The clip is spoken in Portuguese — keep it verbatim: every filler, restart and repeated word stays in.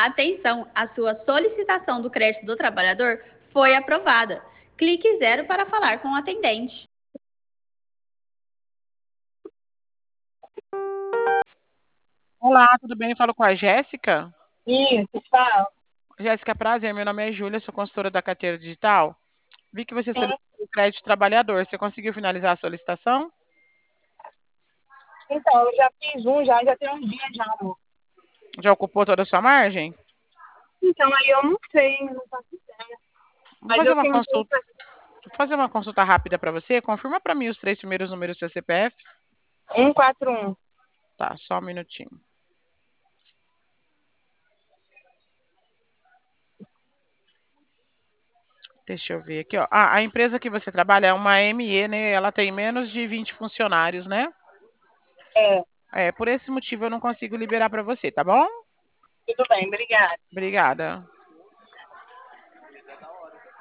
Atenção, a sua solicitação do crédito do trabalhador foi aprovada. Clique zero para falar com o atendente. Olá, tudo bem? Eu falo com a Jéssica. Isso, fala. Jéssica, prazer. Meu nome é Júlia, sou consultora da carteira digital. Vi que você Sim. solicitou o crédito trabalhador. Você conseguiu finalizar a solicitação? Então, eu já fiz um, já, já tem uns dias já, amor. Já ocupou toda a sua margem? Então, aí eu não sei, não faço ideia. Vou Mas fazer eu uma tenho consulta, vou fazer uma consulta rápida para você. Confirma para mim os três primeiros números do seu C P F. um quatro um. Tá, só um minutinho. Deixa eu ver aqui, ó. Ah, a empresa que você trabalha é uma M E, né? Ela tem menos de vinte funcionários, né? É, É, por esse motivo eu não consigo liberar para você, tá bom? tudo bem, obrigada. Obrigada.